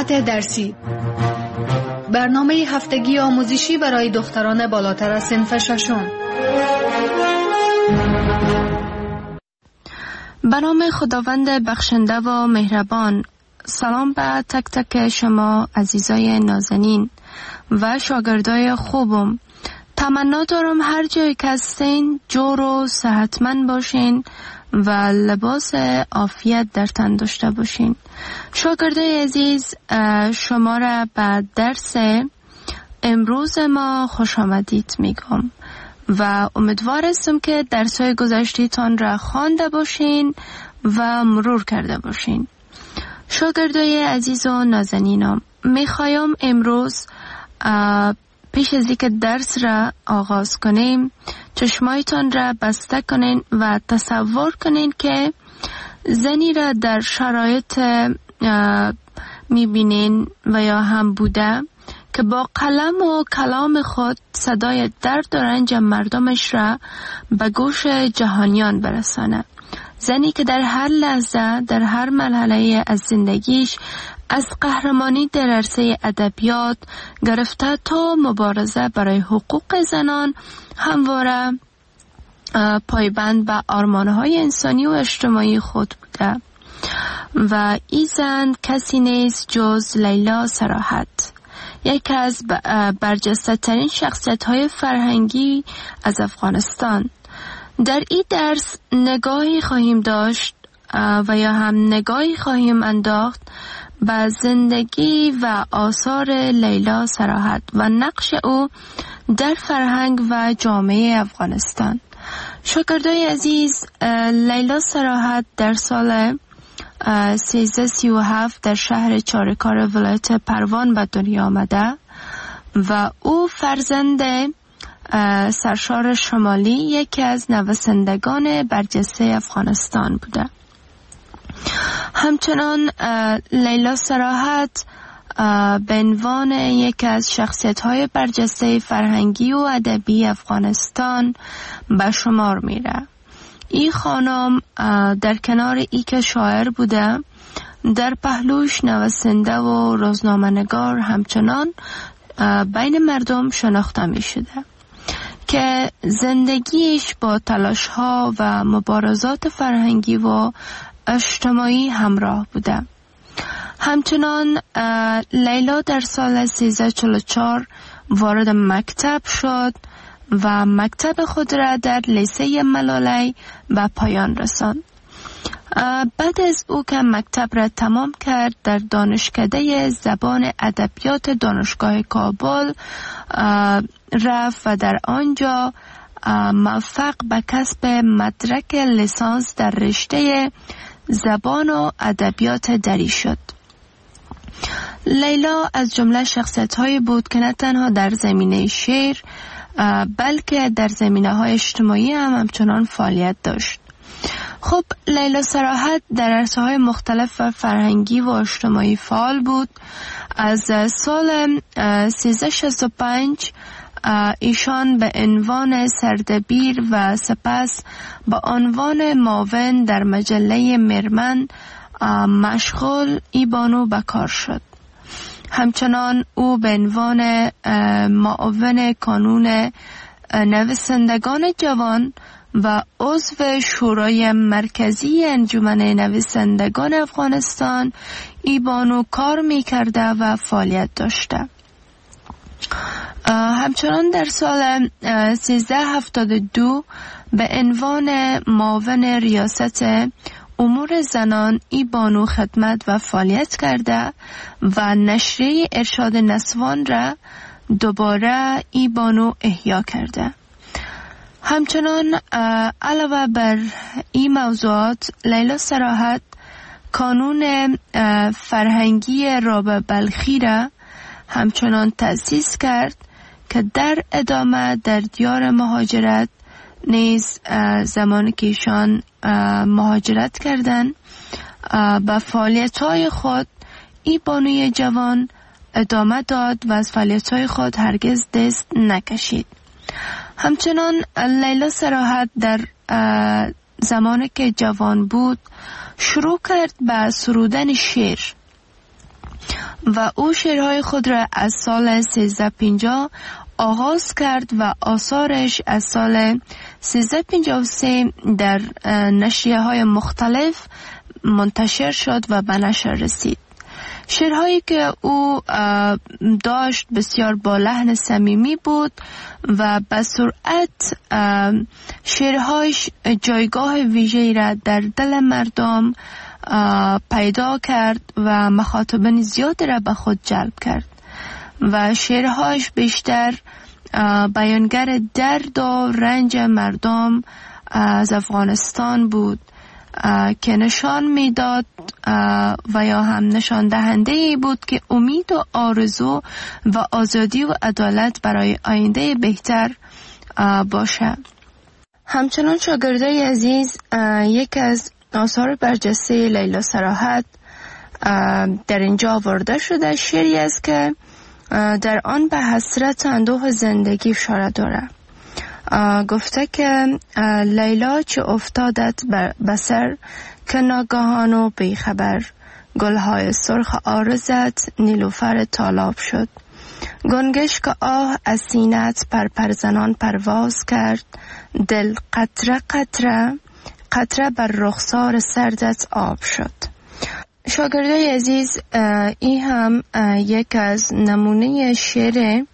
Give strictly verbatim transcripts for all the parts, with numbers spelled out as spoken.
ساعت درسی، برنامه هفتگی آموزشی برای دختران بالاتر از صنف ششم. به نام خداوند بخشنده و مهربان. سلام به تک تک شما عزیزای نازنین و شاگردای خوبم. تمنا دارم هر جایی که هستین جور و صحتمند باشین و لباس عافیت در تن داشته باشین. شاگردای عزیز، شما را به درس امروز ما خوش آمدید میگم و امیدوار هستم که درس‌های گذشته‌تان را خوانده باشین و مرور کرده باشین. شاگردای عزیز و نازنینم، میخوایم امروز پیش از اینکه درس را آغاز کنیم چشمایتان را بسته کنین و تصور کنین که زنی را در شرایط میبینین و یا هم بوده که با قلم و کلام خود صدای درد و رنج مردمش را به گوش جهانیان برسانه. زنی که در هر لحظه، در هر مرحله از زندگیش، از قهرمانی در عرصه ادبیات گرفته تا مبارزه برای حقوق زنان، همواره پایبند به آرمان‌های انسانی و اجتماعی خود بوده و این زن کسی نیست جز لیلا صراحت، یکی از برجسته ترین شخصیت های فرهنگی از افغانستان. در این درس نگاهی خواهیم داشت و یا هم نگاهی خواهیم انداخت به زندگی و آثار لیلا صراحت و نقش او در فرهنگ و جامعه افغانستان. شاگردای عزیز، لیلا صراحت در سال سیزده سی و هفت در شهر چارکار ولایت پروان به دنیا آمده و او فرزند سرشار شمالی، یکی از نویسندگان برجسته افغانستان بوده. همچنان لیلا صراحت به عنوان یکی از شخصیت‌های برجسته فرهنگی و ادبی افغانستان به شمار میره. این خانم در کنار ای که شاعر بوده، در پهلوش نویسنده و روزنامه‌نگار همچنان بین مردم شناخته می شده که زندگیش با تلاش‌ها و مبارزات فرهنگی و اجتماعی همراه بوده. همچنان لیلا در سال سیزده چهل و چهار وارد مکتب شد و مکتب خود را در لیسه ملالی به پایان رساند. بعد از او که مکتب را تمام کرد، در دانشکده زبان ادبیات دانشگاه کابل رفت و در آنجا موفق به کسب مدرک لیسانس در رشته زبان و ادبیات دری شد. لیلا از جمله شخصیت‌هایی بود که نه تنها در زمینه شعر بلکه در زمینه‌های اجتماعی هم همچنان فعالیت داشت. خب لیلا صراحت در عرصه‌های مختلف و فرهنگی و اجتماعی فعال بود. از سال سیزده شصت و پنج ایشان به عنوان سردبیر و سپس به عنوان معاون در مجله مرمن مشغول ای بانو به کار شد. همچنان او به عنوان معاون کانون نویسندگان جوان و عضو شورای مرکزی انجمن نویسندگان افغانستان ای بانو کار می کرده و فعالیت داشته. همچنان در سال سیزده هفتاد و دو به عنوان معاون ریاست امور زنان ای بانو خدمت و فعالیت کرده و نشریه ارشاد نسوان را دوباره ای بانو احیا کرده. همچنان علاوه بر این موضوعات، لیلا صراحت کانون فرهنگی رابع بلخی را همچنان تأسیس کرد که در ادامه در دیار مهاجرت نیز زمانی که ایشان مهاجرت کردن به فعالیت‌های خود ای بانوی جوان ادامه داد و از فعالیت‌های خود هرگز دست نکشید. همچنان لیلا صراحت در زمانی که جوان بود شروع کرد به سرودن شعر و او شعرهای خود را از سال سیزده پنجاه آغاز کرد و آثارش از سال سیزده پنجاه و سه در نشریه های مختلف منتشر شد و به نشر رسید. شعرهایی که او داشت بسیار با لحن صمیمی بود و به سرعت شعرهایش جایگاه ویژه‌ای را در دل مردم پیدا کرد و مخاطبین زیادی را به خود جلب کرد و شعرهایش بیشتر بیانگر درد و رنج مردم از افغانستان بود که نشان میداد و یا هم نشان دهنده ای بود که امید و آرزو و آزادی و عدالت برای آینده بهتر باشه. همچنان شاگردای عزیز، یک از آثار برجسته لیلا صراحت در اینجا آورده شده شعری است که در آن به حسرت اندوه زندگی اشاره داره. گفته که لیلا چه افتادت به سر که ناگهان و بیخبر، گلهای سرخ عارضت نیلوفر تالاب شد. گنگش که آه از سینت پر پر زنان پرواز کرد، دل قطره قطره قطره بر رخسار سردت آب شد. شاگردای عزیز، این هم یک از نمونه شعر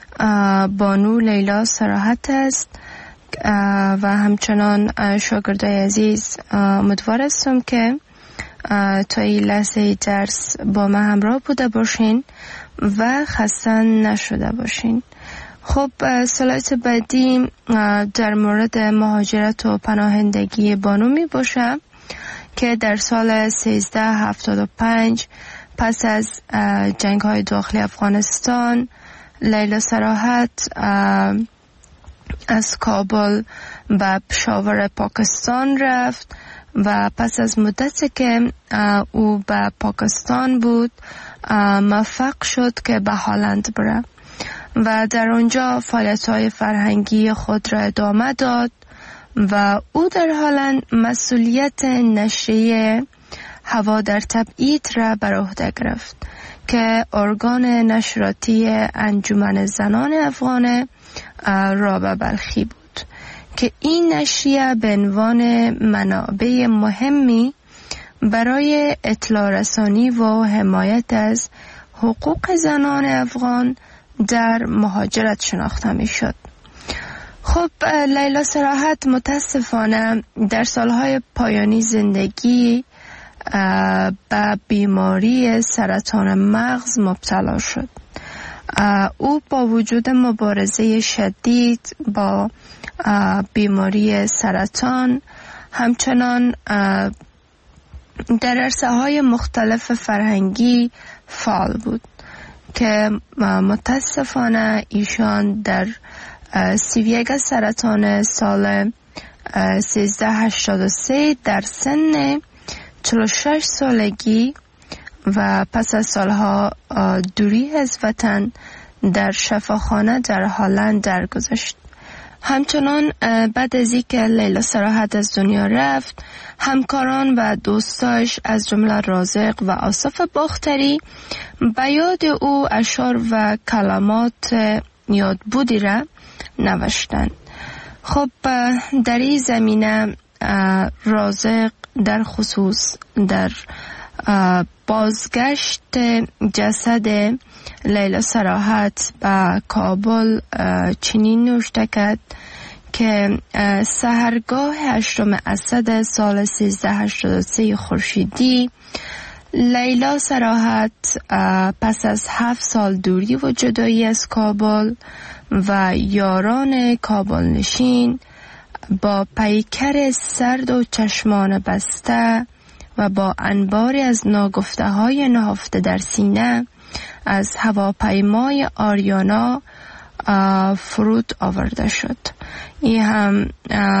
بانو لیلا صراحت است و همچنان شاگردای عزیز امیدوار هستم که تا این لحظه درس با ما همراه بوده باشین و خسته نشده باشین. خب سلایت بعدی در مورد مهاجرت و پناهندگی بانو می باشه که در سال سیزده هفتاد و پنج پس از جنگ های داخلی افغانستان لیلا صراحت از کابل به پشاور پاکستان رفت و پس از مدتی که او به پاکستان بود موفق شد که به هلند بره و در آنجا فعالیت‌های فرهنگی خود را ادامه داد و او در هلند مسئولیت نشریه هوا در تبعید را بر عهده گرفت که ارگان نشراتی انجمن زنان افغان رابعه بلخی بود که این نشریه به عنوان منابع مهمی برای اطلاع رسانی و حمایت از حقوق زنان افغان در مهاجرت شناخته می شد. خب لیلا صراحت متاسفانه در سالهای پایانی زندگی به بیماری سرطان مغز مبتلا شد. او با وجود مبارزه شدید با بیماری سرطان همچنان در عرصه‌های مختلف فرهنگی فعال بود که متاسفانه ایشان در سی و یک سرطان سال سیزده هشتاد و سه در سن چهل و شش سالگی و پس از سالها دوری از وطن در شفاخانه در هلند درگذشت. همچنان بعد از اینکه لیلا صراحت از دنیا رفت، همکاران و دوستاش از جمله رازق و آصف باختری به یاد او اشعار و کلمات یادبودی را نوشتند. خب در این زمینه رازق در خصوص در بازگشت جسد لیلا صراحت به کابل چنین نوشته کرد که سحرگاه هشتم اسد سال سیزده هشتاد و سه خورشیدی لیلا صراحت پس از هفت سال دوری و جدایی از کابل و یاران کابل نشین با پیکر سرد و چشمان بسته و با انباری از ناگفته های نهفته در سینه از هواپیمای آریانا فرود آورده شد. این هم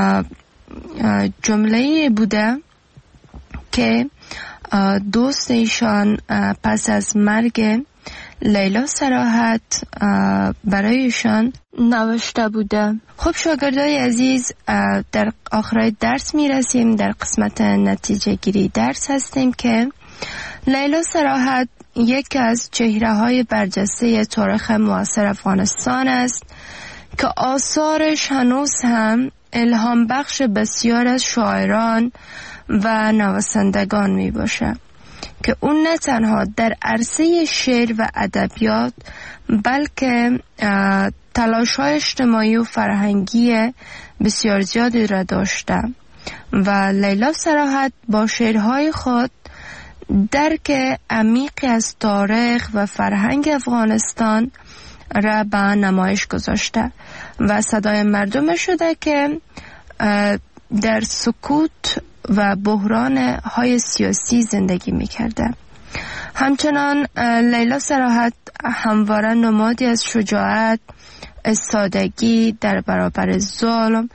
جمله بوده که دوست ایشان پس از مرگ لیلا صراحت برایشان نوشته بوده. خب شاگردای عزیز، در آخر درس می رسیم. در قسمت نتیجه گیری درس هستیم که لیلا صراحت یکی از چهره های برجسته تاریخ معاصر افغانستان است که آثارش هنوز هم الهام بخش بسیار از شاعران و نویسندگان می باشه که اون نه تنها در عرصه شعر و ادبیات بلکه تلاش‌های اجتماعی و فرهنگی بسیار زیادی را داشته و لیلا صراحت با شعرهای خود درک عمیقی از تاریخ و فرهنگ افغانستان را به نمایش گذاشته و صدای مردم شده که در سکوت و بحران های سیاسی زندگی می کرده. همچنان لیلا صراحت همواره نمادی از شجاعت، استادگی در برابر ظلم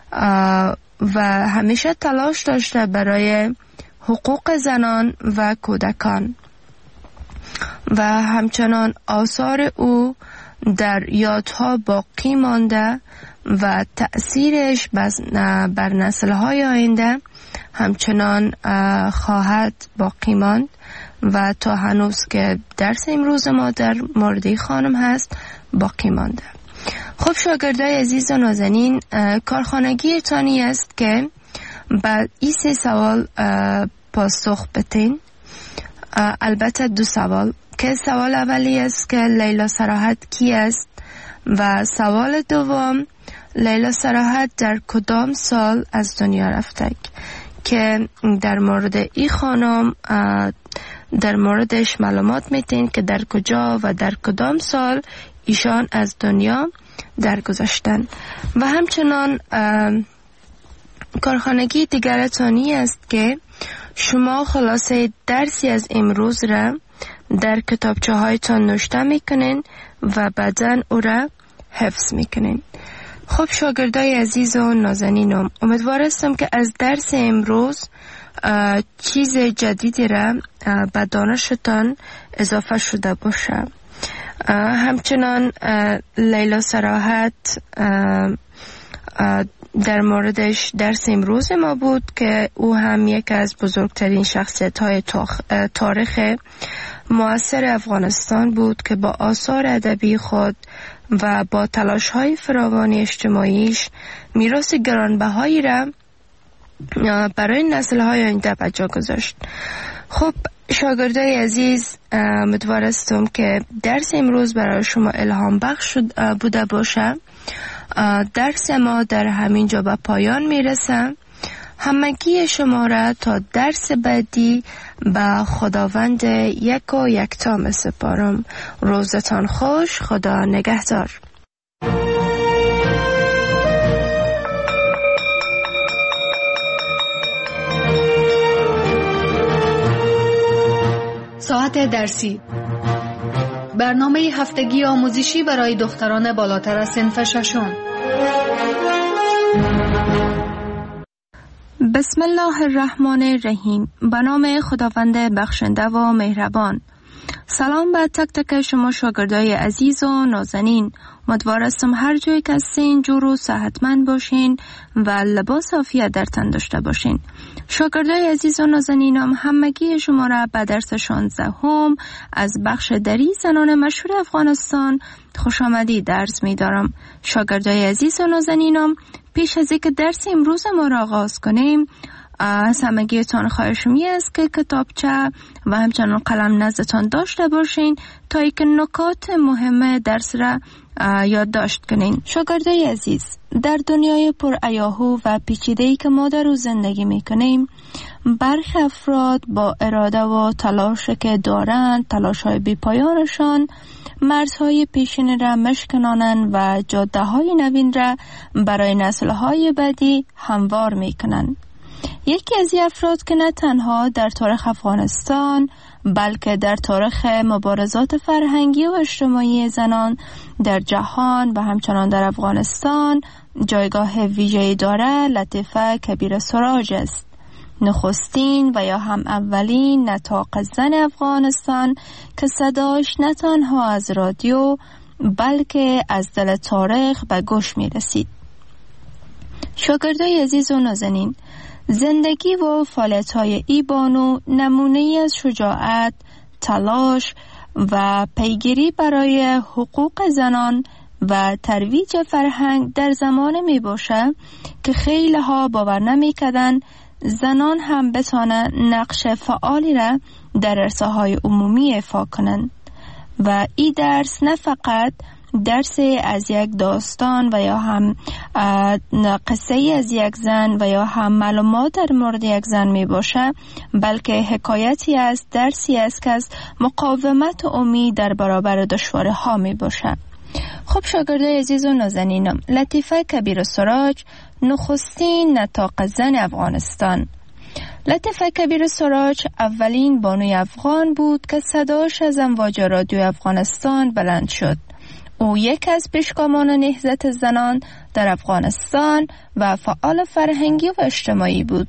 و همیشه تلاش داشته برای حقوق زنان و کودکان و همچنان آثار او در یادها باقی مانده و تأثیرش بر نسل‌های آینده همچنان خواهد باقی ماند و تا هنوز که درس امروز ما در مورد خانم هست باقی مانده. خب شاگردای عزیز و نازنین، کارخانگی تانی است که بعد این سه سوال پاسخ بتین. البته دو سوال که سوال اولی است که لیلا صراحت کی است و سوال دوم لیلا صراحت در کدام سال از دنیا رفته که در مورد این خانم در موردش معلومات میتین که در کجا و در کدام سال ایشان از دنیا درگذشتن. و همچنان کارخانگی دیگر تانی است که شما خلاصه درسی از امروز را در کتابچه هایتان نوشته میکنین و بعداً او را حفظ میکنین. خب شاگردای عزیز و نازنینم، امیدوارستم که از درس امروز چیز جدیدی را به دانشتان اضافه شده باشه. همچنان لیلا صراحت در موردش درس امروز ما بود که او هم یک از بزرگترین شخصیت های تاریخ معاصر افغانستان بود که با آثار ادبی خود و با تلاش های فراوان اجتماعیش میراث گرانبهایی را برای نسل های آینده به جا گذاشت. خب شاگردای عزیز، امیدوارستم که درس امروز برای شما الهام بخش بوده باشه. درس ما در همین جا به پایان میرسه. همگی شما را تا درس بعدی به خداوند یک و یکتا می سپارم. روزتان خوش. خدا نگهدار. ساعت درسی، برنامه هفتگی آموزشی برای دختران بالاتر از صنف ششم. بسم الله الرحمن الرحیم. به نام خداوند بخشنده و مهربان. سلام به تک تک شما شاگردای عزیز و نازنین. امیدوارم هر جایی که هستین جور و صحتمند باشین و لباس عافیت در تن داشته باشین. شاگردای عزیز و نازنینم، همگی شما را به درس شانزدهم از بخش دری زنان مشهور افغانستان خوش آمدید عرض می دارم. شاگردای عزیز و نازنینم، پیش از اینکه درس امروز ما را آغاز کنیم، از همگیتان خواهش می است که کتابچه و همچنان قلم نزدتان داشته باشین تا اینکه نکات مهم درس را یادداشت کنین. شاگردای عزیز، در دنیای پر ایاهو و پیچیده‌ای که ما در او زندگی می کنیم، برخی افراد با اراده و تلاشی که دارند، تلاش‌های بی‌پایانشان مرزهای پیشین را مشکنانند و جاده‌های نوین را برای نسل‌های بعدی هموار می‌کنند. یکی از این افراد که نه تنها در تاریخ افغانستان بلکه در تاریخ مبارزات فرهنگی و اجتماعی زنان در جهان و همچنان در افغانستان جایگاه ویژه‌ای دارد، لطیفه کبیر سراج است. نخستین و یا هم اولین نطاق زن افغانستان که صداش نه تنها از رادیو بلکه از دل تاریخ به گوش می رسید. شاگردای عزیز و نازنین، زندگی و فعالیت‌های ای بانو نمونه‌ای از شجاعت، تلاش و پیگیری برای حقوق زنان و ترویج فرهنگ در زمان می باشه که خیلی ها باور نمی کردن زنان هم بتانن نقش فعالی را در عرصه های عمومی ایفا کنند. و این درس نه فقط درس از یک داستان و یا هم قصه از یک زن و یا هم معلومات در مورد یک زن می باشه، بلکه حکایتی است، درسی است که از مقاومت و امید در برابر دشواری ها می باشه. خب شاگردای عزیز و نازنینم، لطیفه کبیر سراج نخستین نطاق زن افغانستان. لطیفه کبیر سراج اولین بانوی افغان بود که صداش از امواج رادیو افغانستان بلند شد. او یک از پیشگامان نهضت زنان در افغانستان و فعال فرهنگی و اجتماعی بود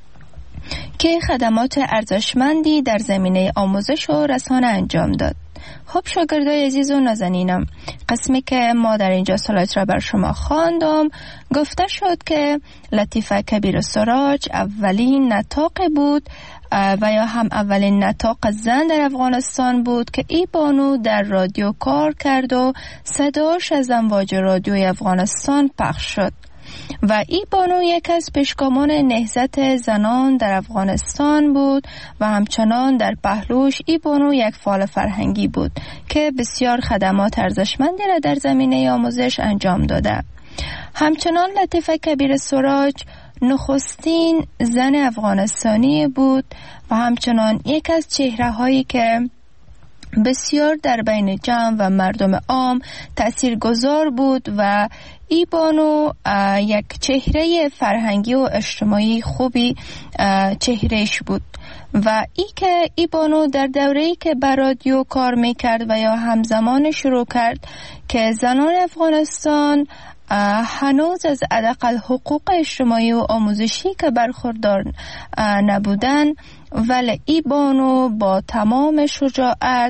که خدمات ارزشمندی در زمینه آموزش و رسانه انجام داد. خب شاگردای عزیز و نازنینم، قسمی که ما در اینجا سلایت را بر شما خواندم گفته شد که لطیفه کبیر سراج اولین نطاق بود و یا هم اولین نطاق زن در افغانستان بود که ای بانو در رادیو کار کرد و صداش از امواج رادیوی افغانستان پخش شد و ای بانو یک از پیشگامان نهضت زنان در افغانستان بود و همچنان در پهلوش ای بانو یک فعال فرهنگی بود که بسیار خدمات ارزشمندی را در زمینه آموزش انجام داده. همچنان لطیفه کبیر سراج نخستین زن افغانستانی بود و همچنان یک از چهره هایی که بسیار در بین جمع و مردم عام تاثیرگذار بود و ای بانو یک چهره فرهنگی و اجتماعی خوبی چهرهش بود و ای که ای بانو در دوره‌ای که بر رادیو کار میکرد و یا همزمان شروع کرد که زنان افغانستان هنوز از حداقل حقوق اجتماعی و آموزشی که برخوردار نبودن، ولی ای بانو با تمام شجاعت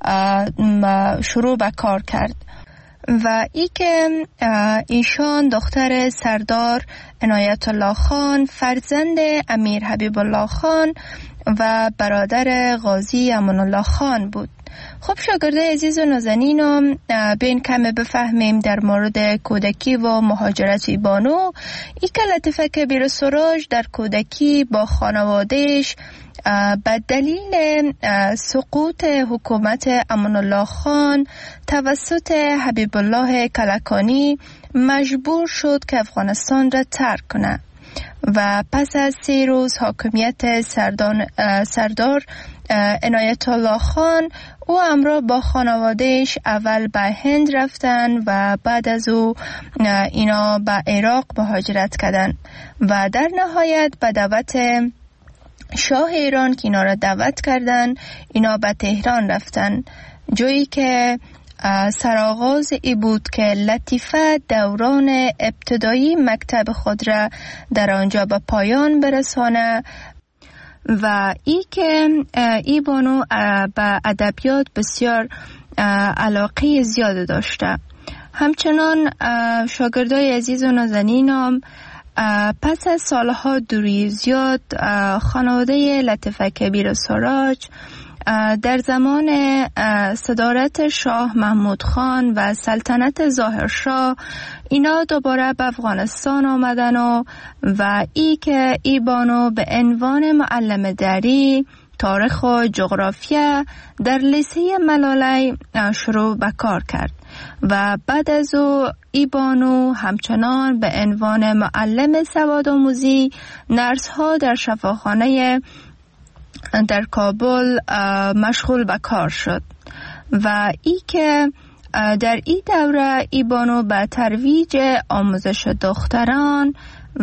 شروع به کار کرد و ای که ایشان دختر سردار عنایت الله خان، فرزند امیر حبیب الله خان و برادر غازی امان الله خان بود. خب شاگرده عزیز و نازنینم، بین کمی بفهمیم در مورد کودکی و مهاجرت ای بانو. ای که لطیفه کبیر سراج در کودکی با خانوادهش به دلیل سقوط حکومت امان الله خان توسط حبیب الله کلکانی مجبور شد که افغانستان را ترک کنه و پس از سه روز حاکمیت سردان سردار عنایت الله خان او همراه با خانوادهش اول به هند رفتن و بعد از او اینا به عراق مهاجرت کردن و در نهایت به دعوت شاه ایران که اینا را دعوت کردن اینا به تهران رفتن، جایی که سرآغاز ای بود که لطیفه دوران ابتدایی مکتب خود را در آنجا به پایان برسانه و ای که ای بانو به ادبیات بسیار علاقه زیاد داشته. همچنان شاگردای عزیز و نازنینم، پس از سالها دوری زیاد خانواده لطیفه کبیر سراج در زمان صدارت شاه محمود خان و سلطنت ظاهرشاه اینا دوباره به افغانستان آمدن و و ای که ای بانو به عنوان معلم دری تاریخ و جغرافیا در لیسه ملالی شروع به کار کرد و بعد از او ای بانو همچنان به عنوان معلم سوادآموزی نرس ها در شفاخانه در کابل مشغول به کار شد و ای که در این دوره ای بانو به ترویج آموزش دختران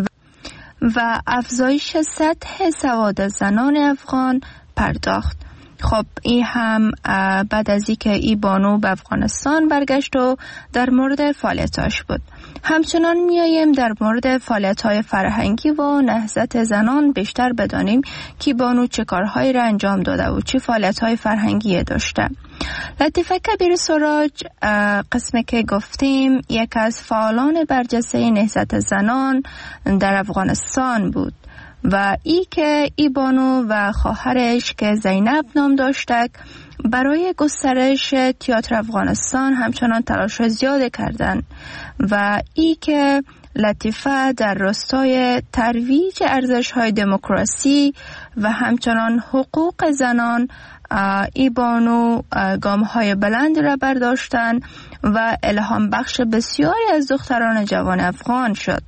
و افزایش سطح سواد زنان افغان پرداخت. خب این هم بعد از اینکه ای بانو به افغانستان برگشت و در مورد فعالیتاش بود. همچنان میاییم در مورد فعالیت‌های فرهنگی و نهضت زنان بیشتر بدانیم که بانو چه کارهایی را انجام داده و چه فعالیت‌های فرهنگی داشته. لطیفه کبیر سراج قسمی که گفتیم یک از فعالان برجسته نهضت زنان در افغانستان بود و ای که ای بانو و خواهرش که زینب نام داشتک برای گسترش تئاتر افغانستان همچنان تلاش زیاد کردند و ای که لطیفه در راستای ترویج ارزش‌های دموکراسی و همچنان حقوق زنان ای بانو گام‌های بلند را برداشتند و الهام بخش بسیاری از دختران جوان افغان شد.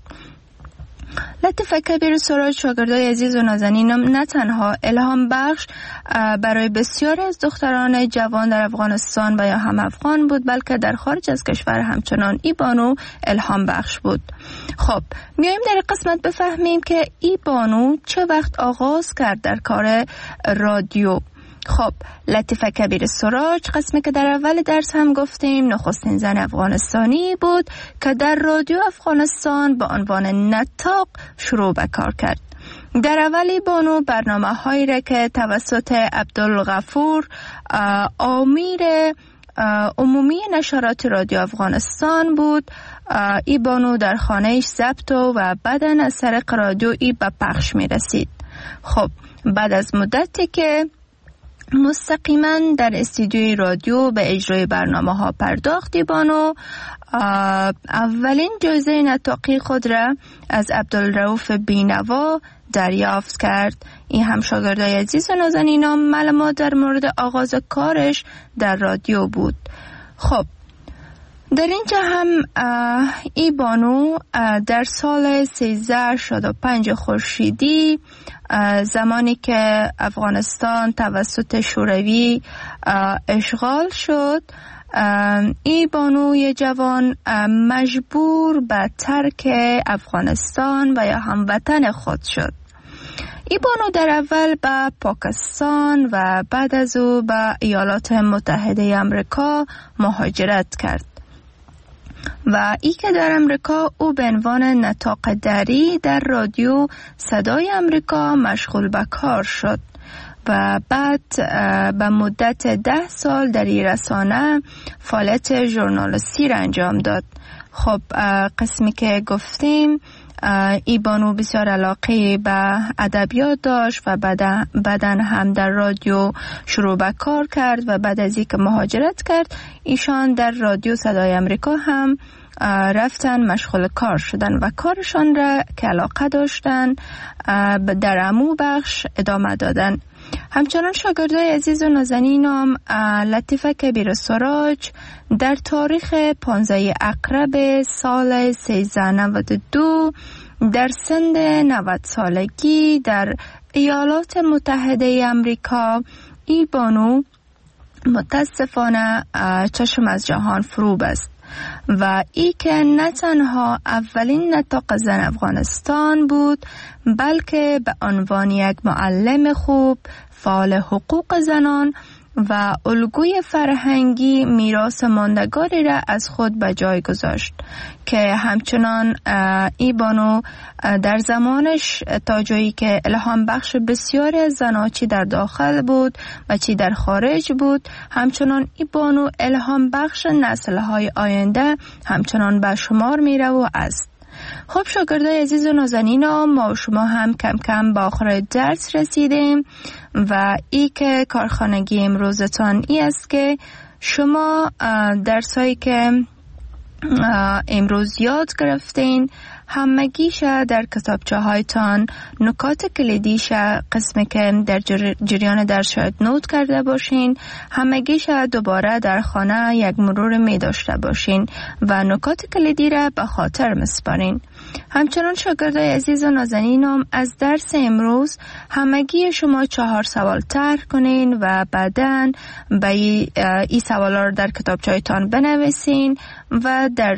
لطیفه کبیر سراج شاگردای عزیز و نازنینم نه تنها الهام بخش برای بسیاری از دختران جوان در افغانستان و یا هم افغان بود، بلکه در خارج از کشور همچنان ای بانو الهام بخش بود. خب میایم در قسمت بفهمیم که ای بانو چه وقت آغاز کرد در کار رادیو. خب لطیفه کبیر سراج، قسمی که در اول درس هم گفتیم، نخستین زن افغانستانی بود که در رادیو افغانستان به عنوان نطاق شروع به کار کرد. در اولی بانو برنامه هایی را که توسط عبدالغفور آمیر عمومی نشرات رادیو افغانستان بود، ای بانو در خانهش ضبط و بعداً از طریق رادیو ای به پخش می رسید. خب بعد از مدتی که مستقیما در استودیوی رادیو به اجرای برنامه ها پرداختی بانو اولین جایزه نطاقی خود را از عبدالرؤوف بینوا دریافت کرد. این هم شاگردای عزیز و نازنینم معلومات در مورد آغاز کارش در رادیو بود. خب در اینجا هم ای بانو در سال سیزده شصت و پنج خورشیدی، زمانی که افغانستان توسط شوروی اشغال شد، ای بانوی جوان مجبور به ترک افغانستان و یا هموطن خود شد. ای بانو در اول به پاکستان و بعد از او به ایالات متحده آمریکا مهاجرت کرد و ای که در امریکا او به عنوان نطاق دری در رادیو صدای امریکا مشغول به کار شد و بعد به مدت ده سال در این رسانه فعالیت ژورنالیستی را انجام داد. خب قسمی که گفتیم ای بانو بسیار علاقه به ادبیات داشت و بعداً هم در رادیو شروع به کار کرد و بعد از اینکه مهاجرت کرد ایشان در رادیو صدای امریکا هم رفتن مشغول کار شدن و کارشان را که علاقه داشتن در عمو بخش ادامه دادن. همچنان شاگردای عزیز و نازنینم لطیفه کبیر سراج در تاریخ پانزده عقرب سال سیزده نود و دو در سن نود سالگی در ایالات متحده آمریکا ای بانو متاسفانه چشم از جهان فرو بست و ای که نه تنها اولین نطاق زن افغانستان بود، بلکه به عنوان یک معلم خوب، فعال حقوق زنان و الگوی فرهنگی میراث ماندگاری را از خود به جای گذاشت که همچنان ای بانو در زمانش تا جایی که الهام بخش بسیاری از زنها چی در داخل بود و چی در خارج بود، همچنان ای بانو الهام بخش نسل‌های آینده همچنان به شمار میره و است. خب شاگردای عزیز و نازنینم، ما و شما هم کم کم به آخر درس رسیدیم و ای که کارخانگی امروزتان ای است که شما درسایی که امروز یاد گرفتین همگیش در کتابچه هایتان نکات کلیدیش قسمی که در جریان درس شاید نوت کرده باشین همگیش دوباره در خانه یک مرور می داشته باشین و نکات کلیدی را به خاطر مسپارین. همچنان شاگردای عزیز و نازنینم از درس امروز همگی شما چهار سوال طرح کنین و بعداً به این سوالا رو در کتابچه‌تان بنویسین و در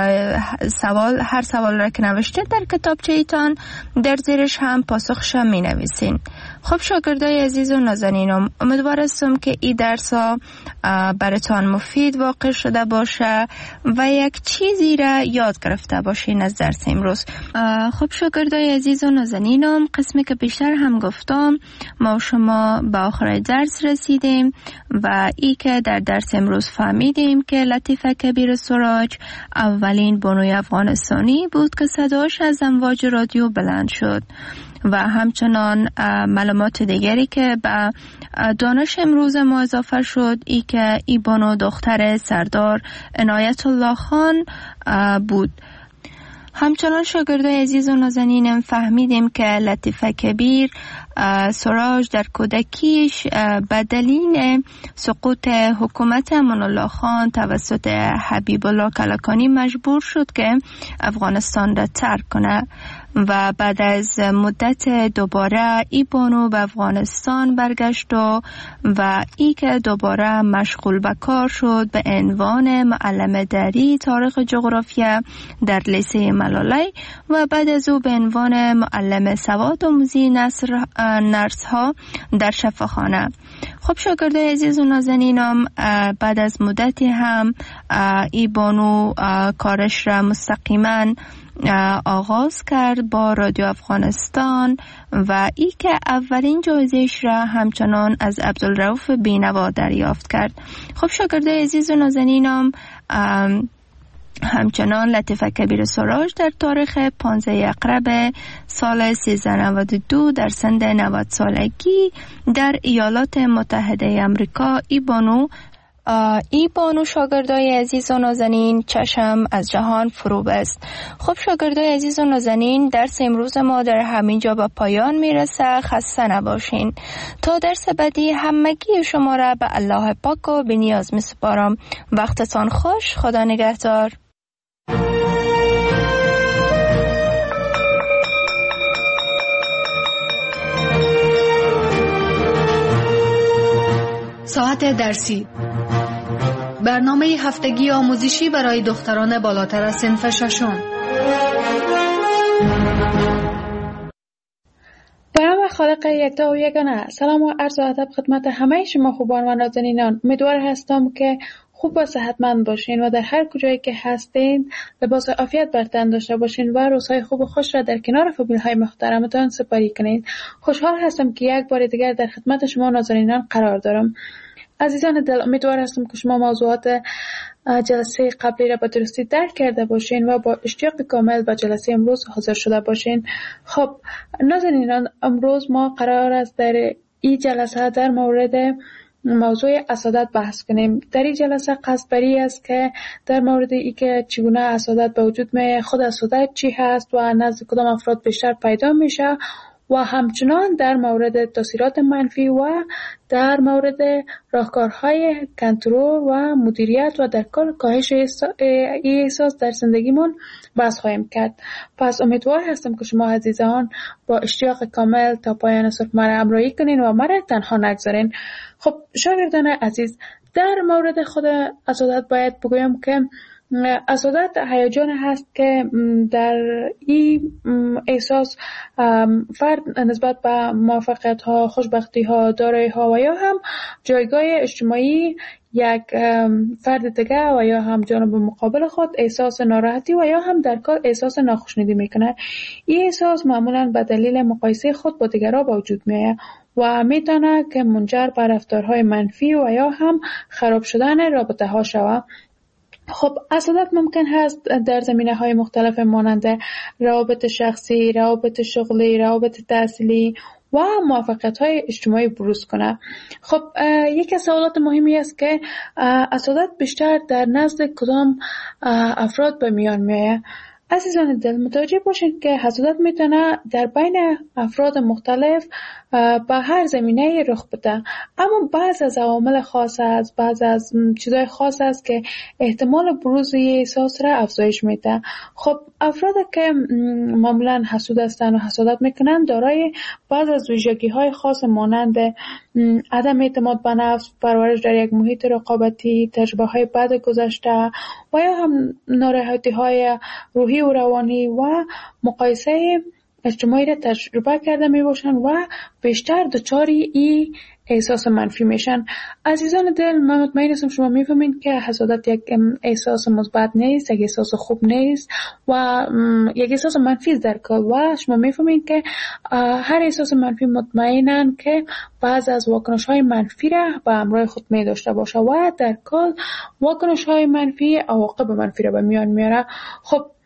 سوال هر سوال را که نوشته در کتابچه‌تان در زیرش هم پاسخش می نویسین. خب شاگردای عزیز و نازنینم، امیدوار هستم که این درس ها براتان مفید واقع شده باشه و یک چیزی را یاد گرفته باشین از درس امروز. خب شاگردای عزیز و نازنینم، قسمی که بیشتر هم گفتم ما و شما به آخر درس رسیدیم و ای که در درس امروز فهمیدیم که لطیفه کبیر سراج اولین بانوی افغانستانی بود که صداش از امواج رادیو بلند شد و همچنان معلومات دیگری که به دانش امروز ما اضافه شد ای که ای بانو دختر سردار عنایت الله خان بود. همچنان شاگردای عزیز و نازنینم فهمیدیم که لطیفه کبیر سراج در کودکیش به دلیل سقوط حکومت امان الله خان توسط حبیب الله کلکانی مجبور شد که افغانستان را ترک کنه و بعد از مدت دوباره ای بانو به افغانستان برگشت و و ای که دوباره مشغول به کار شد به عنوان معلم دری تاریخ جغرافیا در لیسه ملالی و بعد از او به عنوان معلم سواد آموزی نرس ها در شفاخانه. خب شاگردای عزیز و نازنینم بعد از مدتی هم ای بانو کارش را مستقیما آغاز کرد با رادیو افغانستان و ای که اولین جایزه‌اش را همچنان از عبدالرؤوف بینوا دریافت کرد. خب شاگردای عزیز و نازنینم همچنان لطیفه کبیر سراج در تاریخ پانزده اقرب سال سیزده نود و دو در سن نود سالگی در ایالات متحده آمریکا ای بانو ای بانو شاگردای عزیز و نازنین چشم از جهان فرو بست. خب شاگردای عزیز و نازنین درس امروز ما در همین جا به پایان میرسه. خسته نباشین. تا درس بعدی همگی شما را به الله پاک و به نیاز می سپارم. وقتتان خوش. خدا نگهدار. ساعت درسی، برنامه هفتگی آموزشی برای دختران بالاتر از صنف ششم. به نام خالق یکتا و یگانه. سلام و عرض ادب خدمت همه شما خوبان و نازنینان. امیدوار هستم که خوب و صحتمند باشین و در هر کجایی که هستین لباس عافیت بر تن داشته باشین و روزهای خوب و خوش را در کنار فامیل‌های محترمتان سپری کنین. خوشحال هستم که یک بار دیگر در خدمت شما نازنینان قرار دارم. عزیزان دل، امیدوار هستم که شما موضوعات جلسه قبلی را به درستی درک کرده باشین و با اشتیاق کامل به جلسه امروز حاضر شده باشین. خب نازنینان، امروز ما قرار است در این جلسه در مورد موضوع حسادت بحث کنیم. در این جلسه قصد بری است که در مورد ای که چگونه حسادت به وجود می، خود حسادت چی هست و نزد کدام افراد بیشتر پیدا میشه و همچنان در مورد تاثیرات منفی و در مورد راهکارهای کنترل و مدیریت و در کل کاهش این احساس در زندگیمون بحث خواهیم کرد. پس امیدوار هستم که شما عزیزان با اشتیاق کامل تا پایان صبح مرا همراهی کنین و مرا تنها نگذارین. خب شاگردان عزیز، در مورد خود حسادت باید بگویم که حسادت هیجان هست که در این احساس فرد نسبت به موفقیت ها، خوشبختی ها، دارایی ها و یا هم جایگاه اجتماعی یک فرد دیگه و یا هم جانب مقابل خود احساس ناراحتی و یا هم در کار احساس ناخوشنودی میکنه. این احساس معمولا به دلیل مقایسه خود با دیگران به وجود میاد و میتونه که منجر به رفتارهای منفی و یا هم خراب شدن رابطه ها شود. خب حسادت ممکن هست در زمینه‌های مختلف مانند روابط شخصی، روابط شغلی، روابط تحصیلی و موفقیت‌های اجتماعی بروز کنه. خب یکی از سوالات مهمی است که حسادت بیشتر در نزد کدام افراد به میان میاد. عزیزان دل، متوجه باشید که حسادت میتونه در بین افراد مختلف به هر زمینه رخ بده، اما بعض از عوامل خاص است، بعض از چیزای خاص است که احتمال بروز این احساس را افزایش میده. خب افراد که معمولا حسود هستند و حسادت میکنند دارای بعض از ویژگی‌های خاص مانند عدم اعتماد به نفس، پرورش در یک محیط رقابتی، تجربه‌های بد گذشته و یا هم ناراحتی‌های روحی و روانی و مقایسه اجتماعی را تجربه کرده می باشند و بیشتر دچاری این احساس منفی میشن. عزیزان دل، من مطمئن هستم شما میفهمید که حسادت یک احساس مثبت نیست، یک احساس خوب نیست و یک احساس منفی در کل و شما میفهمید که هر احساس منفی مطمئنن که بعض از واکنش های منفی را به همراه خود می داشته باشه و در کل واکنش های منفی عواقب منفی را به میان میاره. خب